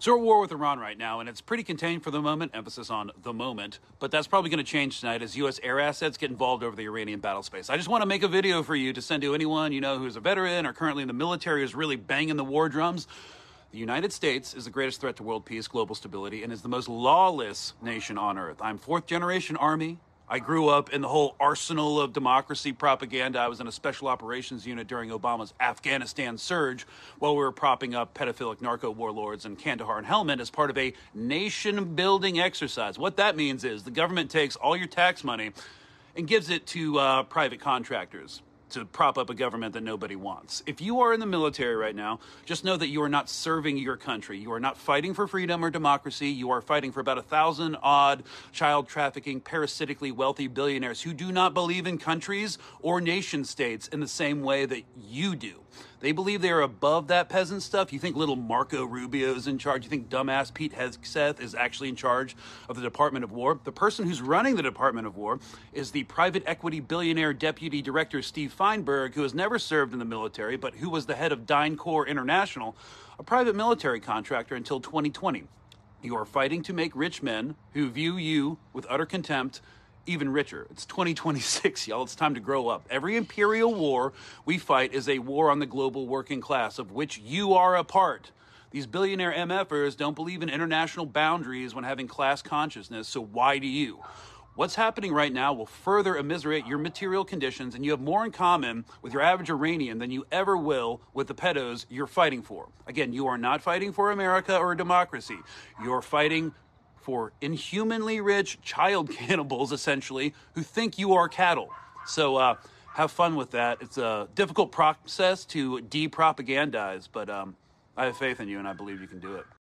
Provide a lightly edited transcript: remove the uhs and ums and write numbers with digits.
So we're at war with Iran right now, and it's pretty contained for the moment, emphasis on the moment, but that's probably going to change tonight as U.S. air assets get involved over the Iranian battle space. I just want to make a video for you to send to anyone you know who's a veteran or currently in the military who's really banging the war drums. The United States is the greatest threat to world peace, global stability, and is the most lawless nation on earth. I'm fourth-generation Army. I grew up in the whole arsenal of democracy propaganda. I was in a special operations unit during Obama's Afghanistan surge while we were propping up pedophilic narco warlords in Kandahar and Helmand as part of a nation-building exercise. What that means is the government takes all your tax money and gives it to private contractors to prop up a government that nobody wants. If you are in the military right now, just know that you are not serving your country. You are not fighting for freedom or democracy. You are fighting for about 1,000 odd child trafficking, parasitically wealthy billionaires who do not believe in countries or nation states in the same way that you do. They believe they are above that peasant stuff. You think little Marco Rubio is in charge? You think dumbass Pete Hegseth is actually in charge of the Department of War? The person who's running the Department of War is the private equity billionaire deputy director Steve Feinberg, who has never served in the military, but who was the head of DynCorp International, a private military contractor until 2020. You are fighting to make rich men who view you with utter contempt even richer. It's 2026, y'all. It's time to grow up. Every imperial war we fight is a war on the global working class, of which you are a part. These billionaire MFers don't believe in international boundaries when having class consciousness, so why do you? What's happening right now will further immiserate your material conditions, and you have more in common with your average Iranian than you ever will with the pedos you're fighting for. Again, you are not fighting for America or a democracy. You're fighting for inhumanly rich child cannibals, essentially, who think you are cattle. So have fun with that. It's a difficult process to de-propagandize, but I have faith in you, and I believe you can do it.